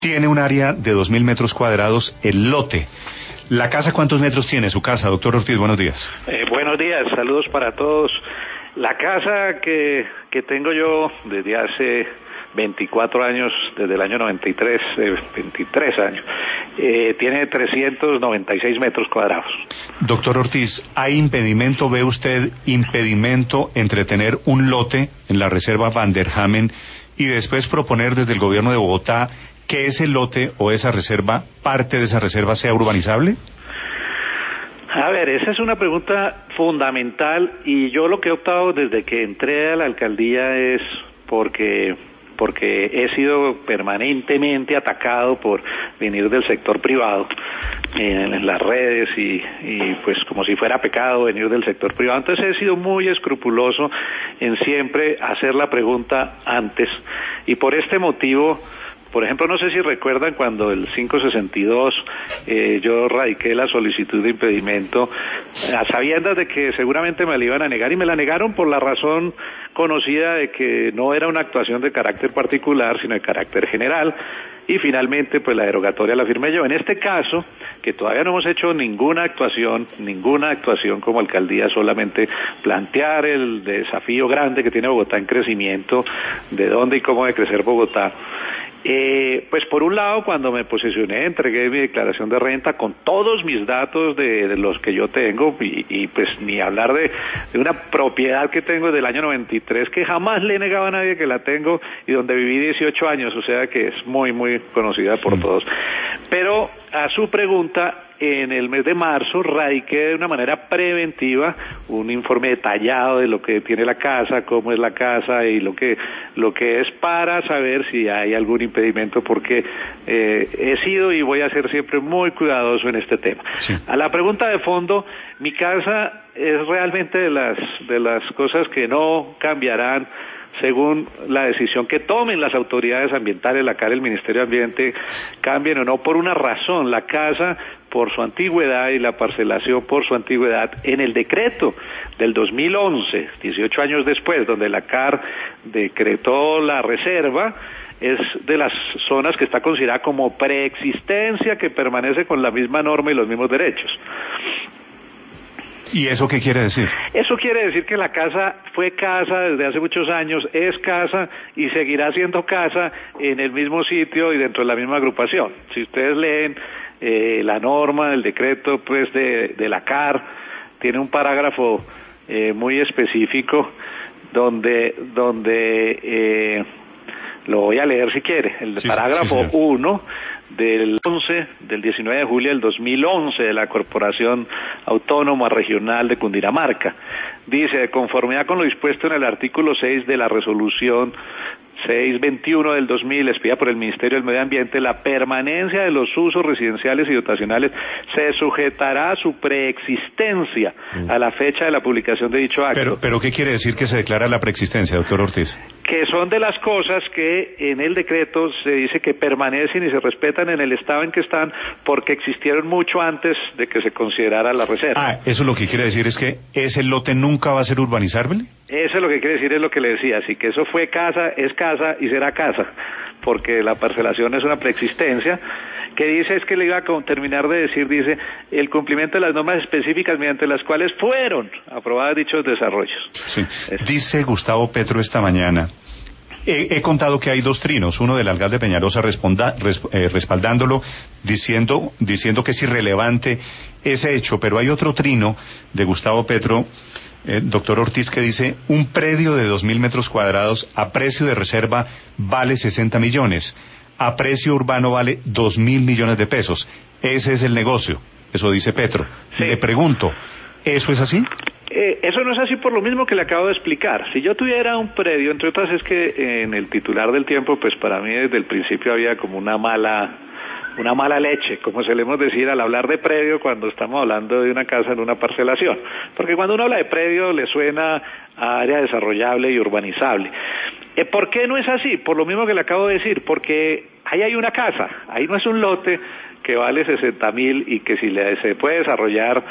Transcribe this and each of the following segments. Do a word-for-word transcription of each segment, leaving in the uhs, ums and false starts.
Tiene un área de dos mil metros cuadrados el lote. ¿La casa cuántos metros tiene su casa, doctor Ortiz? Buenos días. Eh, buenos días, saludos para todos. La casa que, que tengo yo desde hace veinticuatro años, desde el año noventa y tres, eh, veintitrés años, eh, tiene trescientos noventa y seis metros cuadrados. Doctor Ortiz, ¿hay impedimento, ve usted impedimento entre tener un lote en la reserva Van der Hamen y después proponer desde el gobierno de Bogotá que ese lote o esa reserva, parte de esa reserva, sea urbanizable? A ver, esa es una pregunta fundamental y yo lo que he optado desde que entré a la alcaldía es porque porque he sido permanentemente atacado por venir del sector privado en, en las redes y, y pues como si fuera pecado venir del sector privado. Entonces he sido muy escrupuloso en siempre hacer la pregunta antes y por este motivo. Por ejemplo, no sé si recuerdan cuando el quinientos sesenta y dos eh, yo radiqué la solicitud de impedimento a sabiendas de que seguramente me la iban a negar y me la negaron por la razón conocida de que no era una actuación de carácter particular sino de carácter general y finalmente pues la derogatoria la firmé yo. En este caso, que todavía no hemos hecho ninguna actuación, ninguna actuación como alcaldía, solamente plantear el desafío grande que tiene Bogotá en crecimiento, de dónde y cómo de crecer Bogotá. Eh, pues por un lado, cuando me posesioné, entregué mi declaración de renta con todos mis datos de, de los que yo tengo y, y pues ni hablar de, de una propiedad que tengo del año noventa y tres que jamás le he negado a nadie que la tengo y donde viví dieciocho años, o sea que es muy muy conocida por todos. Pero a su pregunta, en el mes de marzo radiqué de una manera preventiva un informe detallado de lo que tiene la casa, cómo es la casa y lo que lo que es para saber si hay algún impedimento, porque eh, he sido y voy a ser siempre muy cuidadoso en este tema. Sí. A la pregunta de fondo, mi casa es realmente de las de las cosas que no cambiarán según la decisión que tomen las autoridades ambientales, la cara del Ministerio de Ambiente, cambien o no, por una razón. La casa, por su antigüedad y la parcelación por su antigüedad, en el decreto del dos mil once, dieciocho años después, donde la C A R decretó la reserva, es de las zonas que está considerada como preexistencia, que permanece con la misma norma y los mismos derechos. ¿Y eso qué quiere decir? Eso quiere decir que la casa fue casa desde hace muchos años, es casa y seguirá siendo casa en el mismo sitio y dentro de la misma agrupación. Si ustedes leen eh, la norma, el decreto pues de, de la C A R, tiene un parágrafo eh, muy específico donde, donde eh, lo voy a leer si quiere, el sí, parágrafo uno. Sí, del once, del diecinueve de julio del dos mil once de la Corporación Autónoma Regional de Cundinamarca. Dice, de conformidad con lo dispuesto en el artículo seis de la resolución seiscientos veintiuno del dos mil, expedida por el Ministerio del Medio Ambiente, la permanencia de los usos residenciales y dotacionales se sujetará a su preexistencia mm. a la fecha de la publicación de dicho acto. Pero, pero ¿qué quiere decir que se declara la preexistencia, doctor Ortiz? Que son de las cosas que en el decreto se dice que permanecen y se respetan en el estado en que están porque existieron mucho antes de que se considerara la reserva. Ah, eso lo que quiere decir es que ese lote nunca va a ser urbanizable. Eso es lo que quiere decir, es lo que le decía, así que eso fue casa, es casa y será casa, porque la parcelación es una preexistencia. Que dice es que le iba a terminar de decir, dice, el cumplimiento de las normas específicas mediante las cuales fueron aprobados dichos desarrollos. Sí. Dice Gustavo Petro esta mañana, he, he contado que hay dos trinos, uno del alcalde Peñalosa responda, res, eh, respaldándolo, diciendo, diciendo que es irrelevante ese hecho, pero hay otro trino de Gustavo Petro, eh, doctor Ortiz, que dice, un predio de dos mil metros cuadrados a precio de reserva vale sesenta millones. A precio urbano vale dos mil millones de pesos. Ese es el negocio. Eso dice Petro. Sí. Le pregunto, ¿eso es así? Eh, eso no es así por lo mismo que le acabo de explicar. Si yo tuviera un predio, entre otras es que eh, en el titular del tiempo, pues para mí desde el principio había como una mala... una mala leche, como solemos decir al hablar de predio cuando estamos hablando de una casa en una parcelación, porque cuando uno habla de predio le suena a área desarrollable y urbanizable. Eh, ¿Por qué no es así? Por lo mismo que le acabo de decir, porque ahí hay una casa, ahí no es un lote que vale sesenta mil y que si le, se puede desarrollar,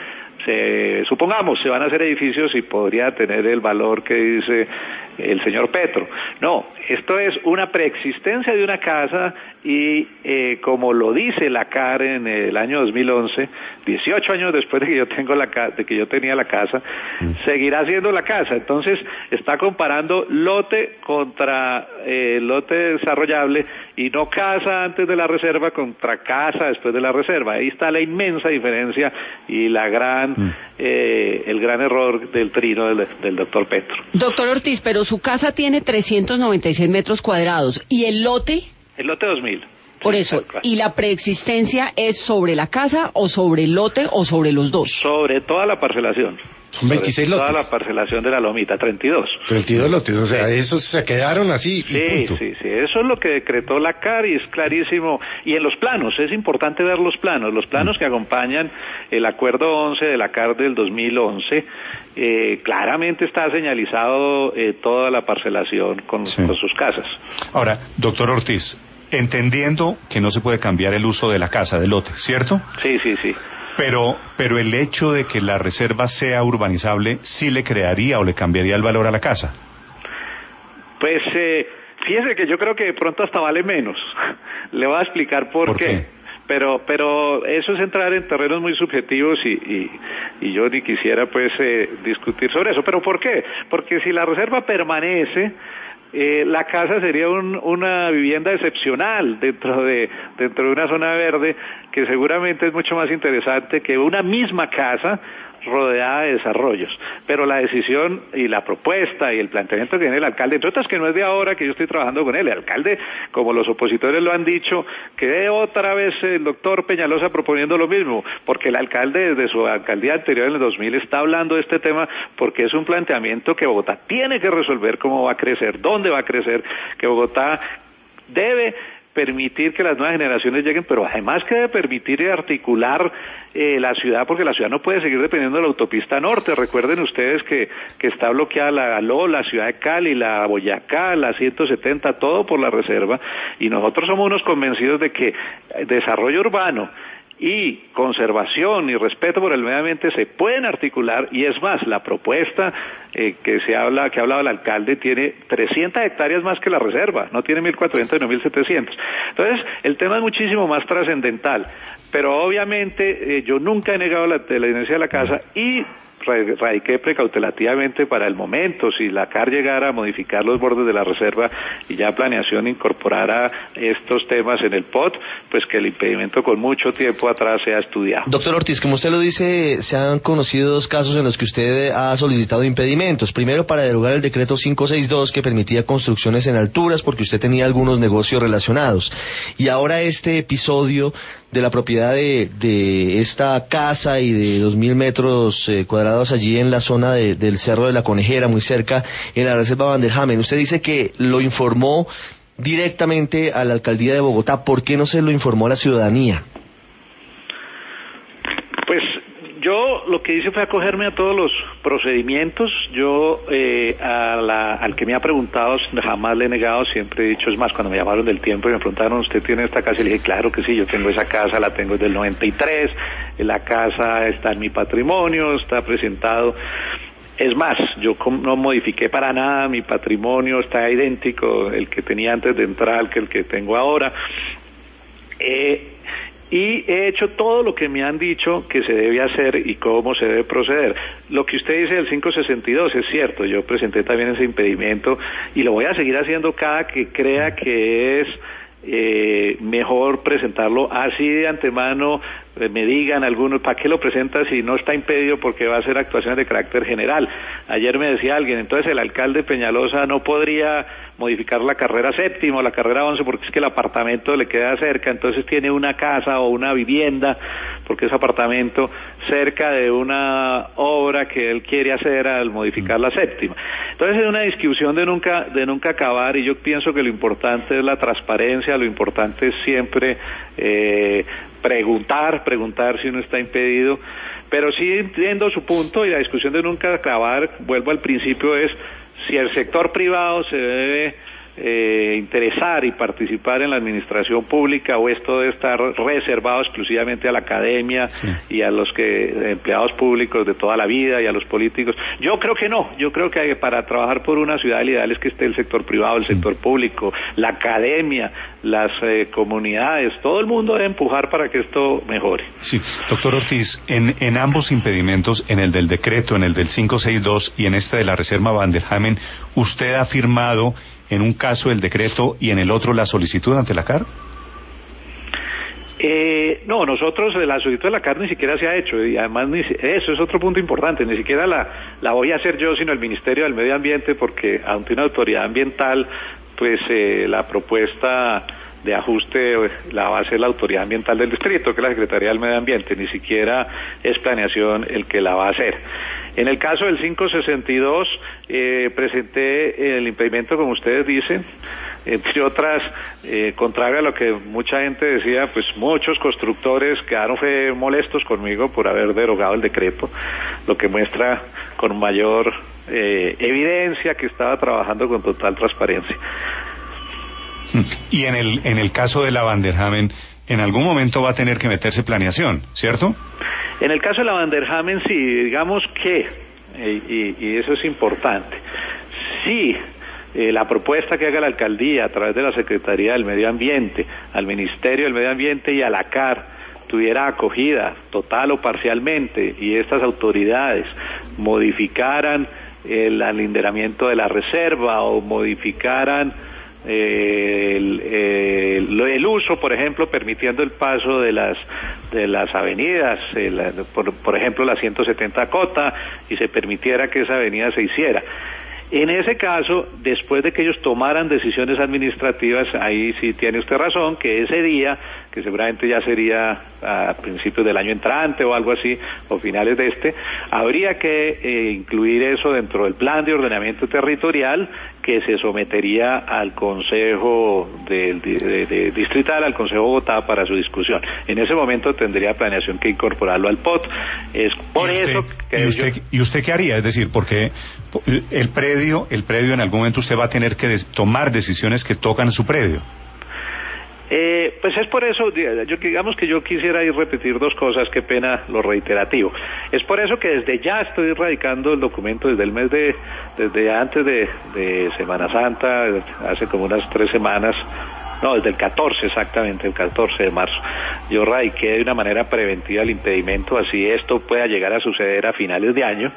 se, supongamos, se van a hacer edificios y podría tener el valor que dice el señor Petro. No, esto es una preexistencia de una casa y eh, como lo dice la C A R en el año dos mil once, dieciocho años después de que yo tengo la de que yo tenía la casa, mm. seguirá siendo la casa. Entonces está comparando lote contra eh, lote desarrollable y no casa antes de la reserva contra casa después de la reserva. Ahí está la inmensa diferencia y la gran mm. eh, el gran error del trino del, del doctor Petro. Doctor Ortiz, pero su casa tiene trescientos noventa y seis metros cuadrados y el lote. El lote dos mil. Por eso, ¿y la preexistencia es sobre la casa o sobre el lote o sobre los dos? Sobre toda la parcelación. Son veintiséis sobre lotes. Toda la parcelación de la lomita, treinta y dos. treinta y dos lotes, o sea, esos se quedaron así y sí, punto. Sí, sí, eso es lo que decretó la C A R y es clarísimo. Y en los planos, es importante ver los planos, los planos que acompañan el acuerdo once de la C A R del dos mil once, eh, claramente está señalizado eh, toda la parcelación con, sí. con sus casas. Ahora, doctor Ortiz, entendiendo que no se puede cambiar el uso de la casa, del lote, ¿cierto? Sí, sí, sí. Pero, pero el hecho de que la reserva sea urbanizable, ¿sí le crearía o le cambiaría el valor a la casa? Pues, eh, fíjese que yo creo que de pronto hasta vale menos. Le voy a explicar por, ¿Por qué. qué. Pero, pero eso es entrar en terrenos muy subjetivos y, y, y yo ni quisiera pues eh, discutir sobre eso. ¿Pero por qué? Porque si la reserva permanece, Eh, la casa sería un, una vivienda excepcional dentro de dentro de una zona verde que seguramente es mucho más interesante que una misma casa rodeada de desarrollos, pero la decisión y la propuesta y el planteamiento que tiene el alcalde, entre otras que no es de ahora que yo estoy trabajando con él, el alcalde, como los opositores lo han dicho, que otra vez el doctor Peñalosa proponiendo lo mismo, porque el alcalde desde su alcaldía anterior en el dos mil está hablando de este tema porque es un planteamiento que Bogotá tiene que resolver cómo va a crecer, dónde va a crecer, que Bogotá debe permitir que las nuevas generaciones lleguen, pero además que debe permitir y articular eh, la ciudad, porque la ciudad no puede seguir dependiendo de la autopista norte. Recuerden ustedes que, que está bloqueada la Galó, la ciudad de Cali, la Boyacá, la ciento setenta, todo por la reserva, y nosotros somos unos convencidos de que desarrollo urbano y conservación y respeto por el medio ambiente se pueden articular, y es más, la propuesta eh, que se habla, que ha hablado el alcalde tiene trescientas hectáreas más que la reserva, no tiene mil cuatrocientos sino mil setecientos. Entonces, el tema es muchísimo más trascendental, pero obviamente eh, yo nunca he negado la tenencia de la casa y radiqué precautelativamente para el momento, si la C A R llegara a modificar los bordes de la reserva y ya planeación incorporara estos temas en el P O T, pues que el impedimento con mucho tiempo atrás sea estudiado. Doctor Ortiz, como usted lo dice, se han conocido dos casos en los que usted ha solicitado impedimentos. Primero, para derogar el decreto quinientos sesenta y dos que permitía construcciones en alturas porque usted tenía algunos negocios relacionados. Y ahora este episodio de la propiedad de, de esta casa y de dos mil metros eh, cuadrados allí en la zona de, del Cerro de la Conejera, muy cerca, en la reserva Van der Hamen. Usted dice que lo informó directamente a la alcaldía de Bogotá. ¿Por qué no se lo informó a la ciudadanía? Pues yo lo que hice fue acogerme a todos los procedimientos. Yo eh, a la, al que me ha preguntado jamás le he negado, siempre he dicho, es más, cuando me llamaron del tiempo y me preguntaron, ¿usted tiene esta casa? Y le dije, claro que sí, yo tengo esa casa, la tengo desde el noventa y tres, la casa está en mi patrimonio, está presentado. Es más, yo no modifiqué para nada mi patrimonio, está idéntico el que tenía antes de entrar que el que tengo ahora. Eh, y he hecho todo lo que me han dicho que se debe hacer y cómo se debe proceder. Lo que usted dice del quinientos sesenta y dos es cierto, yo presenté también ese impedimento y lo voy a seguir haciendo cada que crea que es eh, mejor presentarlo así de antemano. Eh, me digan algunos, ¿para qué lo presenta si no está impedido? Porque va a ser actuaciones de carácter general. Ayer me decía alguien, entonces el alcalde Peñalosa no podría modificar la carrera séptima o la carrera once porque es que el apartamento le queda cerca, entonces tiene una casa o una vivienda, porque es apartamento cerca de una obra que él quiere hacer al modificar la séptima. Entonces es una discusión de nunca, de nunca acabar, y yo pienso que lo importante es la transparencia, lo importante es siempre eh, preguntar, preguntar si uno está impedido, pero sí entiendo su punto, y la discusión de nunca acabar, vuelvo al principio, es si el sector privado se debe eh, interesar y participar en la administración pública, o esto debe estar reservado exclusivamente a la academia sí. y a los que empleados públicos de toda la vida y a los políticos? Yo creo que no, yo creo que para trabajar por una ciudad el ideal es que esté el sector privado, el sector público, la academia, las eh, comunidades, todo el mundo debe empujar para que esto mejore. Sí, doctor Ortiz, en, en ambos impedimentos, en el del decreto, en el del quinientos sesenta y dos y en este de la reserva Van der Hamen, ¿usted ha firmado en un caso el decreto y en el otro la solicitud ante la C A R? Eh, no, nosotros la solicitud de la C A R ni siquiera se ha hecho, y además ni, eso es otro punto importante, ni siquiera la, la voy a hacer yo, sino el Ministerio del Medio Ambiente, porque ante una autoridad ambiental, pues eh, la propuesta de ajuste la va a hacer la autoridad ambiental del distrito, que es la Secretaría del Medio Ambiente, ni siquiera es planeación el que la va a hacer. En el caso del quinientos sesenta y dos, eh, presenté el impedimento, como ustedes dicen, entre otras, eh, contrario a lo que mucha gente decía, pues muchos constructores quedaron fue molestos conmigo por haber derogado el decreto, lo que muestra con mayor eh, evidencia que estaba trabajando con total transparencia. Y en el en el caso de la Van der Hamen, en algún momento va a tener que meterse planeación, ¿cierto? En el caso de la Van der Hamen, sí, digamos que, y, y eso es importante, sí, eh, la propuesta que haga la alcaldía a través de la Secretaría del Medio Ambiente, al Ministerio del Medio Ambiente y a la C A R, tuviera acogida total o parcialmente, y estas autoridades modificaran el alinderamiento de la reserva o modificaran Eh, el, el, el uso, por ejemplo, permitiendo el paso de las de las avenidas, el, por, por ejemplo la ciento setenta Cota, y se permitiera que esa avenida se hiciera. En ese caso, después de que ellos tomaran decisiones administrativas, ahí sí tiene usted razón, que ese día, que seguramente ya sería a principios del año entrante o algo así, o finales de este, habría que eh, incluir eso dentro del plan de ordenamiento territorial que se sometería al Consejo de, de, de Distrital, al Consejo de Bogotá, para su discusión. En ese momento tendría planeación que incorporarlo al P O T. Es por ¿Y usted, eso que ¿y usted, yo... ¿Y usted qué haría? Es decir, porque el predio, el predio en algún momento usted va a tener que des- tomar decisiones que tocan su predio. Eh, pues es por eso, yo, digamos que yo quisiera ir repetir dos cosas, qué pena lo reiterativo. Es por eso que desde ya estoy radicando el documento desde el mes de, desde antes de, de Semana Santa, hace como unas tres semanas, no, desde el catorce exactamente, el catorce de marzo. Yo radiqué de una manera preventiva el impedimento, así esto pueda llegar a suceder a finales de año.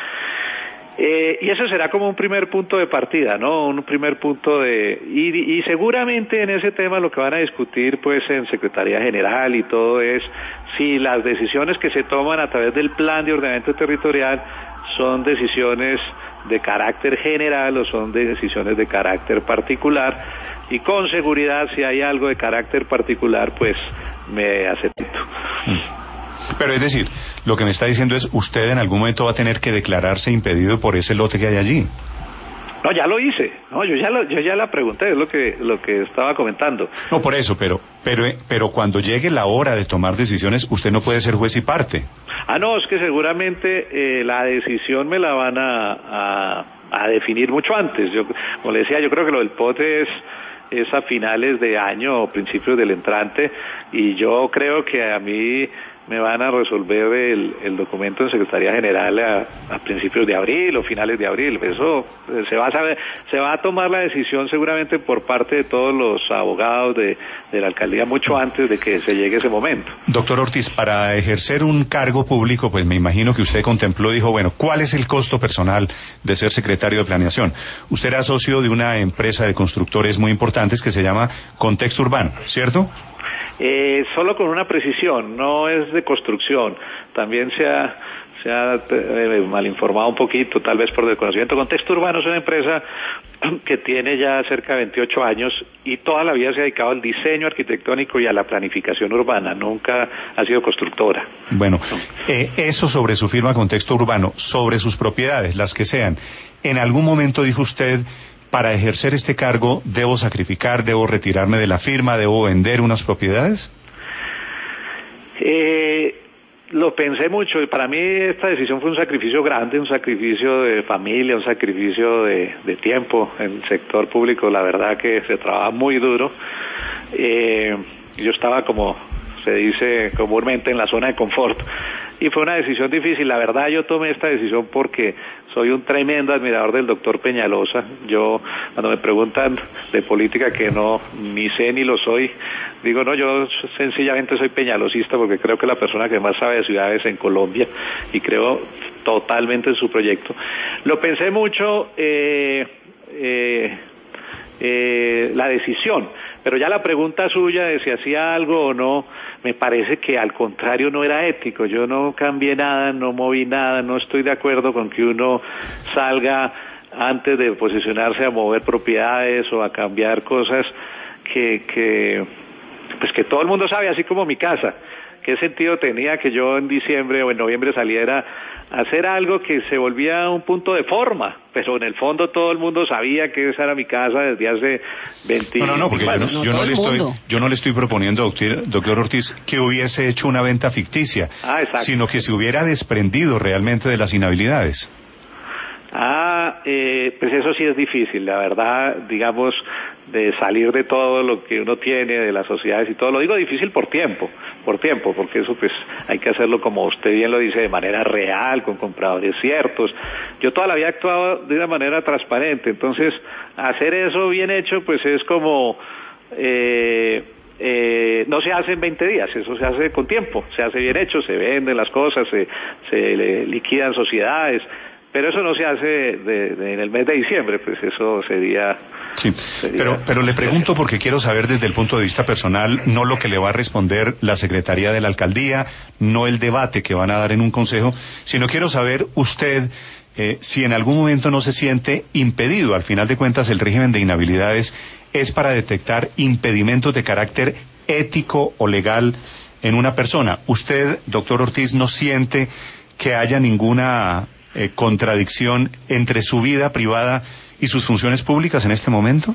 Eh, y eso será como un primer punto de partida, ¿no? Un primer punto de... Y, y seguramente en ese tema lo que van a discutir, pues, en Secretaría General y todo es si las decisiones que se toman a través del Plan de Ordenamiento Territorial son decisiones de carácter general o son decisiones de carácter particular. Y con seguridad, si hay algo de carácter particular, pues, me acepto. Pero es decir, lo que me está diciendo es, usted en algún momento va a tener que declararse impedido por ese lote que hay allí. No, ya lo hice. No, yo ya lo, yo ya la pregunté, es lo que lo que estaba comentando. No, por eso, pero pero pero cuando llegue la hora de tomar decisiones, usted no puede ser juez y parte. Ah, no, es que seguramente eh, la decisión me la van a, a a definir mucho antes. Yo, como le decía, yo creo que lo del P O T es es a finales de año o principios del entrante, y yo creo que a mí me van a resolver el, el documento en Secretaría General a, a principios de abril o finales de abril. Eso se va a saber, se va a tomar la decisión seguramente por parte de todos los abogados de, de la alcaldía mucho antes de que se llegue ese momento. Doctor Ortiz, para ejercer un cargo público, pues me imagino que usted contempló, dijo, bueno, ¿cuál es el costo personal de ser secretario de Planeación? Usted era socio de una empresa de constructores muy importantes que se llama Contexto Urbano, ¿cierto? Eh, solo con una precisión, no es de construcción. También se ha, se ha eh, mal informado un poquito, tal vez por desconocimiento. Contexto Urbano es una empresa que tiene ya cerca de veintiocho años y toda la vida se ha dedicado al diseño arquitectónico y a la planificación urbana. Nunca ha sido constructora. Bueno, eh, eso sobre su firma Contexto Urbano, sobre sus propiedades, las que sean. ¿En algún momento dijo usted, para ejercer este cargo, debo sacrificar, debo retirarme de la firma, debo vender unas propiedades? Eh, lo pensé mucho y para mí esta decisión fue un sacrificio grande, un sacrificio de familia, un sacrificio de, de tiempo. En el sector público la verdad que se trabaja muy duro. Eh, yo estaba, como se dice comúnmente, en la zona de confort y fue una decisión difícil. La verdad yo tomé esta decisión porque soy un tremendo admirador del doctor Peñalosa. Yo, cuando me preguntan de política, que no ni sé ni lo soy, digo, no, yo sencillamente soy peñalosista porque creo que la persona que más sabe de ciudades en Colombia y creo totalmente en su proyecto. Lo pensé mucho, eh, eh, eh, la decisión, pero ya la pregunta suya de si hacía algo o no, me parece que al contrario no era ético. Yo no cambié nada, no moví nada, no estoy de acuerdo con que uno salga antes de posicionarse a mover propiedades o a cambiar cosas que, que, pues que todo el mundo sabe, así como mi casa. ¿Qué sentido tenía que yo en diciembre o en noviembre saliera a hacer algo que se volvía un punto de forma? Pero en el fondo todo el mundo sabía que esa era mi casa desde hace veinte años. No, no, no, porque yo no, no, yo, no le estoy, mundo. yo no le estoy proponiendo, doctor, doctor Ortiz, que hubiese hecho una venta ficticia, Ah, exacto. sino que se hubiera desprendido realmente de las inhabilidades. Ah, eh, pues eso sí es difícil, la verdad, digamos, de salir de todo lo que uno tiene, de las sociedades y todo. Lo digo difícil por tiempo, por tiempo, porque eso pues hay que hacerlo, como usted bien lo dice, de manera real, con compradores ciertos. Yo toda la vida he actuado de una manera transparente, entonces hacer eso bien hecho pues es como... Eh, Eh, no se hace en veinte días, eso se hace con tiempo, se hace bien hecho, se venden las cosas, se, se le liquidan sociedades, pero eso no se hace de, de, en el mes de diciembre, pues eso sería... Sí, sería pero, pero le pregunto porque quiero saber desde el punto de vista personal, no lo que le va a responder la Secretaría de la Alcaldía, no el debate que van a dar en un consejo, sino quiero saber usted... Eh, si en algún momento no se siente impedido. Al final de cuentas, el régimen de inhabilidades es para detectar impedimentos de carácter ético o legal en una persona. ¿Usted, doctor Ortiz, no siente que haya ninguna eh, contradicción entre su vida privada y sus funciones públicas en este momento?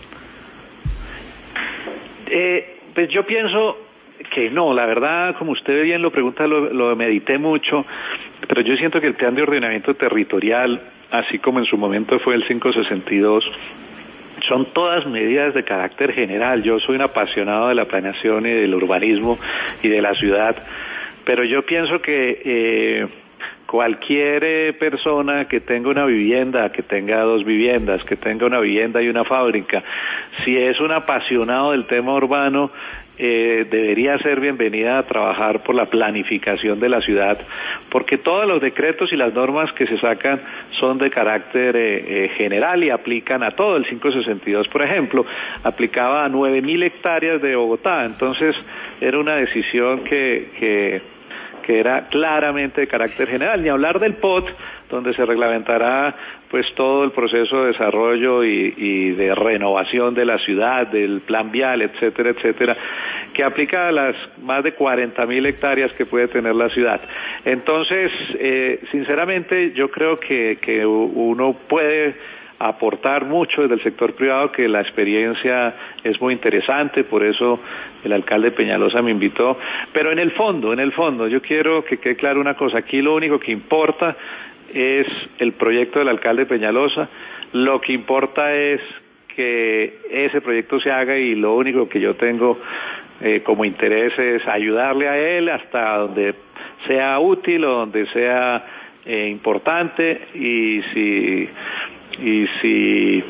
Eh, pues yo pienso que no, la verdad, como usted bien lo pregunta, lo, lo medité mucho, pero yo siento que el plan de ordenamiento territorial, así como en su momento fue el quinientos sesenta y dos, son todas medidas de carácter general. Yo soy un apasionado de la planeación y del urbanismo y de la ciudad, pero yo pienso que eh, cualquier eh, persona que tenga una vivienda, que tenga dos viviendas, que tenga una vivienda y una fábrica, si es un apasionado del tema urbano, Eh, debería ser bienvenida a trabajar por la planificación de la ciudad, porque todos los decretos y las normas que se sacan son de carácter eh, eh, general y aplican a todo. El quinientos sesenta y dos, por ejemplo, aplicaba a nueve mil hectáreas de Bogotá, entonces era una decisión que, que, que era claramente de carácter general. Ni hablar del P O T, donde se reglamentará pues todo el proceso de desarrollo y, y de renovación de la ciudad, del plan vial, etcétera, etcétera, que aplica a las más de cuarenta mil hectáreas que puede tener la ciudad. Entonces, eh, sinceramente, yo creo que, que uno puede aportar mucho desde el sector privado, que la experiencia es muy interesante, por eso el alcalde Peñalosa me invitó, pero en el fondo, en el fondo, yo quiero que quede claro una cosa, aquí lo único que importa es el proyecto del alcalde Peñalosa, lo que importa es que ese proyecto se haga y lo único que yo tengo eh, como interés es ayudarle a él hasta donde sea útil o donde sea eh, importante, y si y si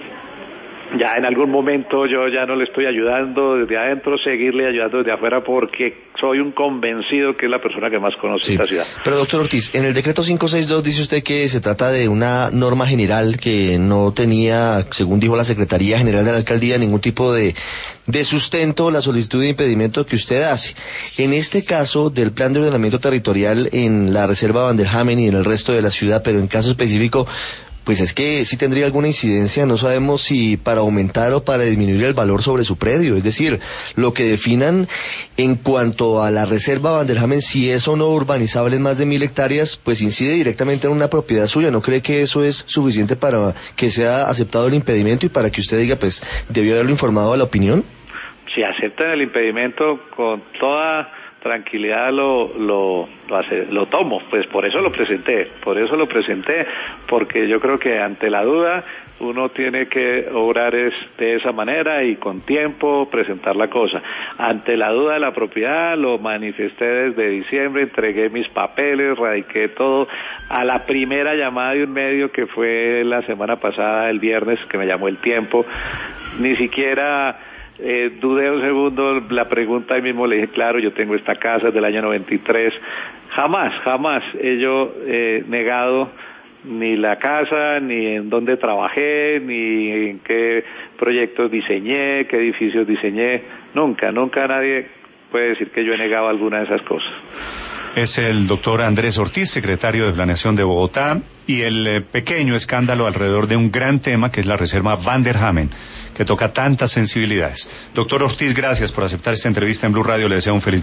ya en algún momento yo ya no le estoy ayudando desde adentro, seguirle ayudando desde afuera, porque soy un convencido que es la persona que más conoce Sí. esta ciudad. Pero doctor Ortiz, en el decreto quinientos sesenta y dos dice usted que se trata de una norma general que no tenía, según dijo la Secretaría General de la Alcaldía, ningún tipo de, de sustento la solicitud de impedimento que usted hace. En este caso del plan de ordenamiento territorial en la reserva Vanderhamen y en el resto de la ciudad, pero en caso específico, pues es que sí tendría alguna incidencia, no sabemos si para aumentar o para disminuir el valor sobre su predio, es decir, lo que definan en cuanto a la reserva Vanderhamen, si es o no urbanizable en más de mil hectáreas, pues incide directamente en una propiedad suya. ¿No cree que eso es suficiente para que sea aceptado el impedimento y para que usted diga, pues, debió haberlo informado a la opinión? Si aceptan el impedimento con toda tranquilidad lo, lo, lo, hace, lo tomo, pues por eso lo presenté, por eso lo presenté, porque yo creo que ante la duda uno tiene que obrar es de esa manera y con tiempo presentar la cosa. Ante la duda de la propiedad lo manifesté desde diciembre, entregué mis papeles, radiqué todo. A la primera llamada de un medio que fue la semana pasada, el viernes, que me llamó El Tiempo, ni siquiera eh, dudé un segundo la pregunta, ahí mismo le dije, claro, yo tengo esta casa del año noventa y tres. Jamás, jamás he yo eh, negado ni la casa, ni en dónde trabajé, ni en qué proyectos diseñé, qué edificios diseñé. Nunca, nunca nadie puede decir que yo he negado alguna de esas cosas. Es el doctor Andrés Ortiz, secretario de Planeación de Bogotá, y el eh, pequeño escándalo alrededor de un gran tema que es la reserva Van der Hamen, que toca tantas sensibilidades. Doctor Ortiz, gracias por aceptar esta entrevista en Blue Radio. Le deseo un feliz